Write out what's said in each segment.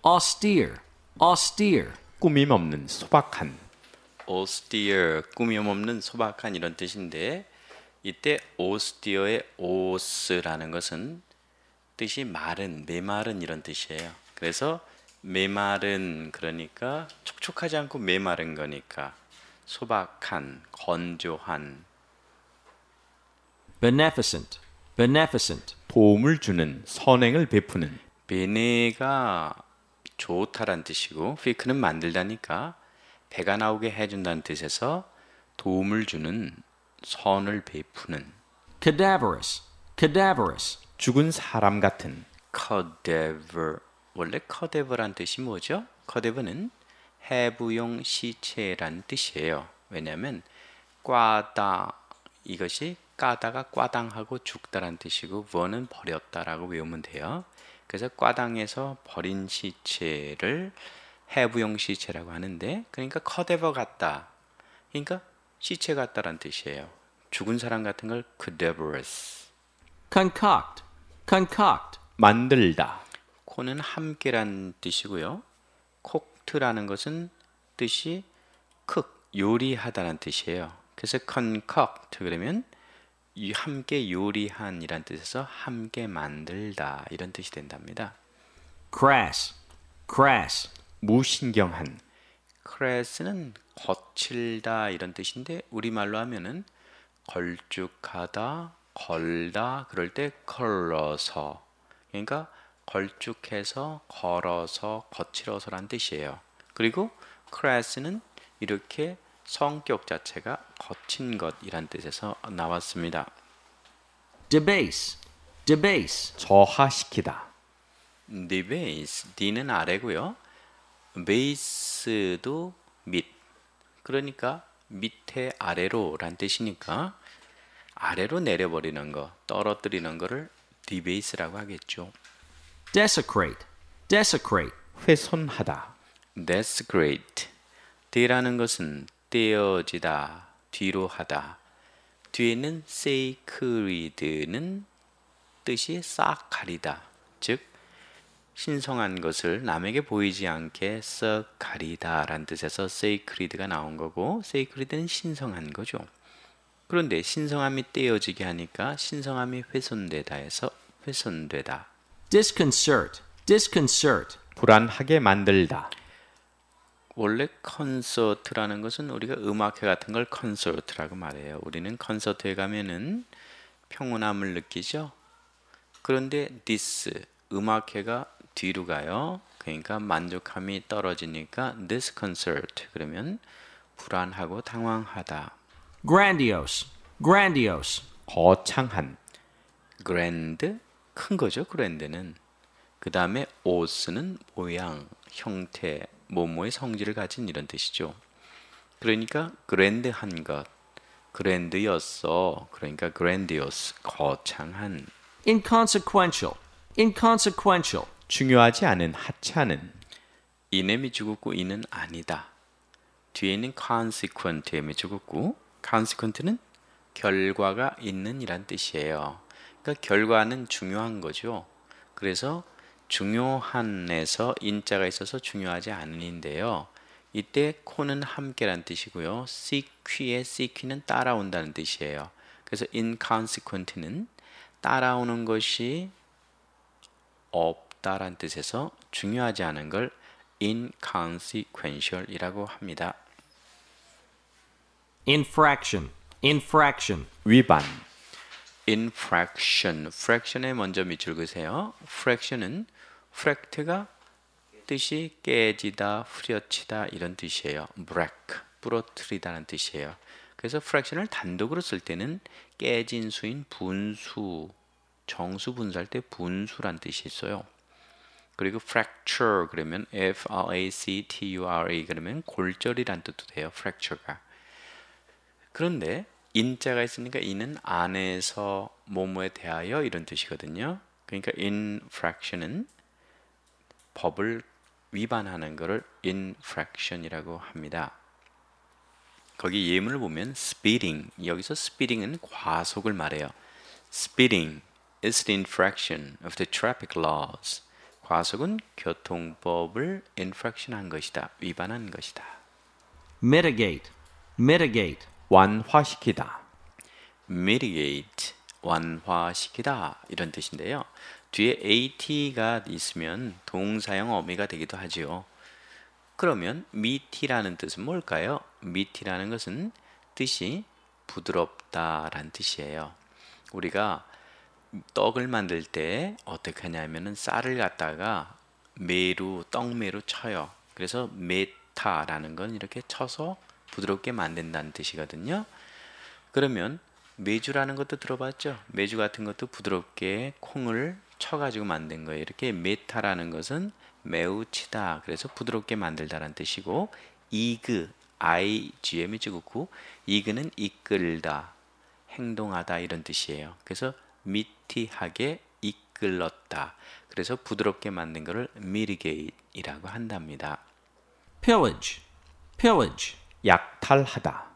austere, austere. 꾸밈 없는 소박한. austere, 꾸밈 없는 소박한 이런 뜻인데 이때 austere의 os라는 것은 뜻이 마른, 메마른 이런 뜻이에요. 그래서 메마른 그러니까 촉촉하지 않고 메마른 거니까 소박한, 건조한. beneficent, beneficent. 도움을 주는, 선행을 베푸는. 베네가 좋다란 뜻이고 피크는 만들다니까 배가 나오게 해준다는 뜻에서 도움을 주는, 선을 베푸는. cadaverous, cadaverous. 죽은 사람 같은. cadaver, 원래 cadaver란 뜻이 뭐죠? cadaver는 해부용 시체란 뜻이에요. 왜냐하면 꽈다, 이것이 까다가 꽈당하고 죽다란 뜻이고 ver는 버렸다라고 외우면 돼요. 그래서 꽈당에서 버린 시체를 해부용 시체라고 하는데, 그러니까 cadaver 같다, 그러니까 시체 같다란 뜻이에요. 죽은 사람 같은 걸 cadaverous. concoct, concoct. 만들다. 코는 함께란 뜻이고요. 콕트라는 것은 뜻이 cook, 요리하다는 뜻이에요. 그래서 concoct 그러면 함께 요리한이란 뜻에서 함께 만들다 이런 뜻이 된답니다. crass, crass. 무신경한. crass는 거칠다 이런 뜻인데 우리말로 하면은 걸쭉하다, 걸다 그럴 때 걸어서, 그러니까 걸쭉해서, 걸어서, 거칠어서란 뜻이에요. 그리고 crass는 이렇게 성격 자체가 거친 것이란 뜻에서 나왔습니다. debase, debase. debase, 저하시키다. d는 아래고요. base도 밑, 그러니까 밑에 아래로 란 뜻이니까 아래로 내려버리는 거, 떨어뜨리는 거를 debase라고 하겠죠. desecrate, desecrate. 훼손하다. desecrate, 데라는 것은 떼어지다, 뒤로 하다. 뒤에는 sacred는 뜻이 싹 가리다, 즉 신성한 것을 남에게 보이지 않게 썩 가리다 라는 뜻에서 sacred가 나온 거고, sacred는 신성한 거죠. 그런데 신성함이 떼어지게 하니까 신성함이 훼손되다 해서 훼손되다. disconcert, disconcert. 불안하게 만들다. 원래 콘서트라는 것은 우리가 음악회 같은 걸 콘서트라고 말해요. 우리는 콘서트에 가면은 평온함을 느끼죠. 그런데 this, 음악회가 뒤로 가요. 그러니까 만족함이 떨어지니까 disconcert, 그러면 불안하고 당황하다. grandiose, grandiose. 거창한. grand, 큰 거죠. grand는. 그 다음에 os는 모양, 형태, 뭐뭐의 성질을 가진 이런 뜻이죠. 그러니까 grand한 것, grand였어. 그러니까 grandiose, 거창한. inconsequential, inconsequential. 중요하지 않은, 하찮은. 이냄이 죽었고 이는 아니다. 뒤에는 consequent엠이 죽었고, consequent는 결과가 있는 이란 뜻이에요. 그러니까 결과는 중요한 거죠. 그래서 중요한에서 인자가 있어서 중요하지 않은인데요. 이때 코는 함께란 뜻이고요. sequ의 sequ는 따라온다는 뜻이에요. 그래서 inconsequent는 따라오는 것이 없다란 뜻에서 중요하지 않은 걸 inconsequential이라고 합니다. infraction, infraction. 위반. infraction, fraction에 먼저 밑줄 그으세요. fraction은 fract가 뜻이 깨지다, 후려치다 이런 뜻이에요. break, 부러뜨리다는 뜻이에요. 그래서 fraction을 단독으로 쓸 때는 깨진 수인 분수, 정수 분수할 때 분수란 뜻이 있어요. 그리고 fracture 그러면 fracture 그러면 골절이란 뜻도 돼요. fracture가. 그런데 인자가 있으니까 이는 안에서 뭐뭐에 대하여 이런 뜻이거든요. 그러니까 infraction은 법을 위반하는 것을 infraction이라고 합니다. 거기 예문을 보면 speeding, 여기서 speeding은 과속을 말해요. Speeding is the infraction of the traffic laws. 과속은 교통법을 infraction 한 것이다. 위반한 것이다. mitigate, mitigate, 완화시키다. mitigate, 완화시키다 이런 뜻인데요. 뒤에 at가 있으면 동사형 어미가 되기도 하지요. 그러면 미티라는 뜻은 뭘까요? 미티라는 것은 뜻이 부드럽다라는 뜻이에요. 우리가 떡을 만들 때 어떻게 하냐면은 쌀을 갖다가 매루, 떡매루 쳐요. 그래서 메타라는 건 이렇게 쳐서 부드럽게 만든다는 뜻이거든요. 그러면 메주라는 것도 들어봤죠? 메주 같은 것도 부드럽게 콩을 쳐가지고 만든 거예요. 이렇게 메타라는 것은 매우 치다. 그래서 부드럽게 만들다라는 뜻이고, 이그, IGM이 찍었고, 이그는 이끌다, 행동하다 이런 뜻이에요. 그래서 미티하게 이끌렀다. 그래서 부드럽게 만든 것을 mitigate이라고 한답니다. pillage, pillage, 약탈하다.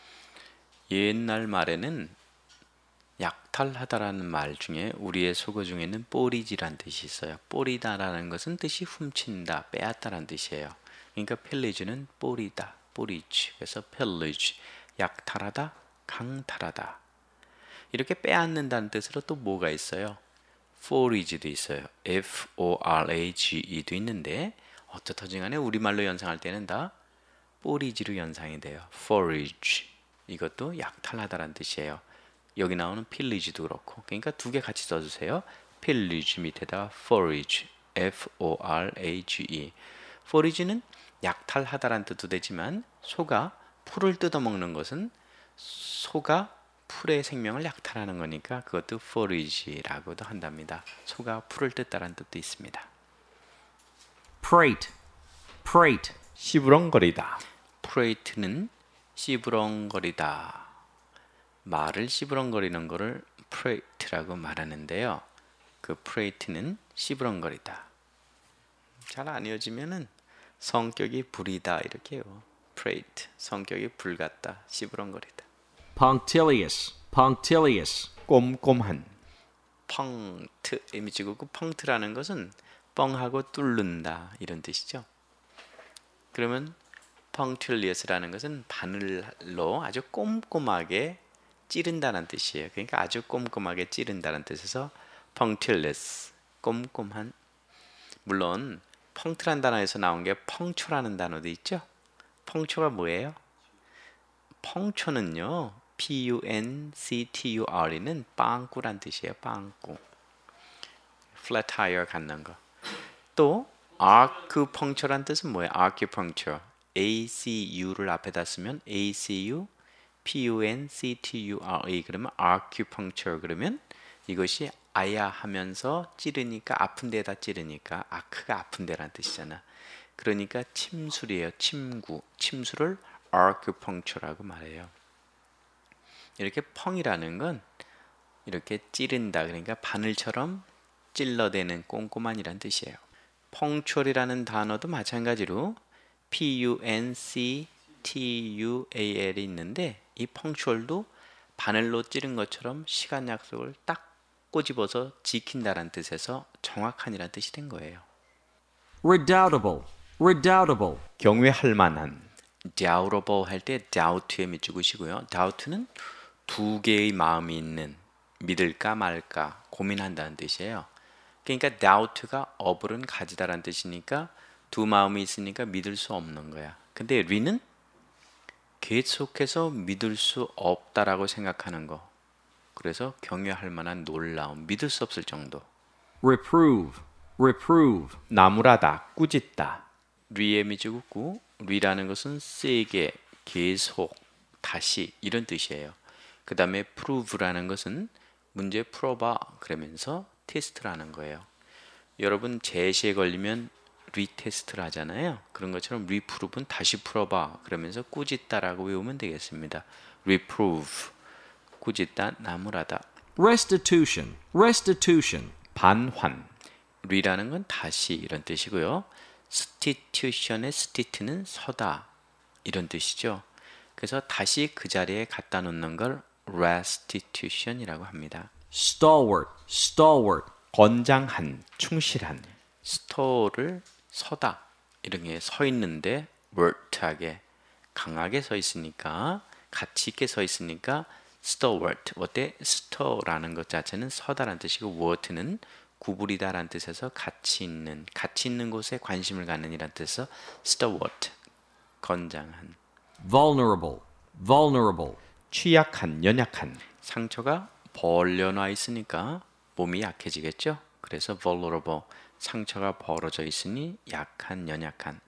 옛날 말에는 약탈하다라는 말 중에 우리의 속어 중에는 뽀리지란 뜻이 있어요. 뽀리다라는 것은 뜻이 훔친다, 빼앗다라는 뜻이에요. 그러니까 pillage는 뽀리다, 뽀리지. 그래서 pillage, 약탈하다, 강탈하다. 이렇게 빼앗는다는 뜻으로 또 뭐가 있어요? forage도 있어요. F-O-R-A-G-E도 있는데 어떻든 간에 우리말로 연상할 때는 다 뽀리지로 연상이 돼요. forage. 이것도 약탈하다라는 뜻이에요. 여기 나오는 pillage도 그렇고, 그러니까 두 개 같이 써주세요. pillage 밑에다 forage, F-O-R-A-G-E. forage는 약탈하다라는 뜻도 되지만 소가 풀을 뜯어먹는 것은 소가 풀의 생명을 약탈하는 거니까 그것도 forage라고도 한답니다. 소가 풀을 뜯다라는 뜻도 있습니다. prate, prate, 시부렁거리다. prate는 씨부렁거리다. 말을 씨부렁거리는 거를 prate라고 말하는데요. 그 prate는 씨부렁거리다. 잘 안 이어지면은 성격이 불이다 이렇게 해요. prate, 성격이 불 같다, 씨부렁거리다. punctilious, punctilious, 꼼꼼한. 펑트, 이미지고 그 펑트라는 것은 뻥하고 뚫는다 이런 뜻이죠. 그러면 punctilious라는 것은 바늘로 아주 꼼꼼하게 찌른다는 뜻이에요. 그러니까 아주 꼼꼼하게 찌른다는 뜻에서 punctilious, 꼼꼼한. 물론 펑트란 단어에서 나온 게 펑초라는 단어도 있죠. 펑초가 뭐예요? 펑초는요, P-U-N-C-T-U-R는 빵꾸란 뜻이에요. 빵꾸. flat tire 갖는 거. 또 acupuncture란 뜻은 뭐예요? acupuncture. A-C-U를 앞에다 쓰면 A-C-U, P-U-N-C-T-U-R-E 그러면 acupuncture 그러면 이것이 아야 하면서 찌르니까 아픈 데다 찌르니까 아크가 아픈 데란 뜻이잖아. 그러니까 침술이에요. 침구. 침술을 acupuncture라고 말해요. 이렇게 펑이라는 건 이렇게 찌른다. 그러니까 바늘처럼 찔러대는 꼼꼼한이란 뜻이에요. 펑추얼이라는 단어도 마찬가지로 P-U-N-C-T-U-A-L이 있는데 이 펑추얼도 바늘로 찌른 것처럼 시간 약속을 딱 꼬집어서 지킨다라는 뜻에서 정확한이라는 뜻이 된 거예요. redoubtable, redoubtable, 경외할 만한. doubtable 할 때 doubt에 밑줄이시고요. doubt는 두 개의 마음이 있는, 믿을까 말까 고민한다는 뜻이에요. 그러니까 doubt가 어불은 가지다라는 뜻이니까 두 마음이 있으니까 믿을 수 없는 거야. 근데 리는 계속해서 믿을 수 없다라고 생각하는 거. 그래서 경외할 만한 놀라움, 믿을 수 없을 정도. reprove, reprove, 나무라다. 꾸짖다. 리에 밑줄긋고 리라는 것은 세게, 계속, 다시 이런 뜻이에요. 그 다음에 prove라는 것은 문제 풀어봐 그러면서 테스트라는 거예요. 여러분 제시에 걸리면 리테스트를 하잖아요. 그런 것처럼 reprove는 다시 풀어봐 그러면서 꾸짖다라고 외우면 되겠습니다. reprove, 꾸짖다, 나무라다. restitution, restitution, 반환. 리라는 건 다시 이런 뜻이고요. substitution의 substitut는 서다 이런 뜻이죠. 그래서 다시 그 자리에 갖다 놓는 걸 restitution이라고 합니다. stalwart, stalwart, 건장한. 충실한. 스토어를 서다 이런 게 서 있는데 월트하게 강하게 서 있으니까 가치 있게 서 있으니까 stalwart. 어때? 스토라는 것 자체는 서다라는 뜻이고 워트는 구부리다라는 뜻에서 가치 있는 곳에 관심을 갖는 이란 뜻에서 stalwart. 건장한. vulnerable, vulnerable, 취약한, 연약한, 상처가 벌려놔 있으니까 몸이 약해지겠죠. 그래서 vulnerable. 상처가 벌어져 있으니 약한, 연약한.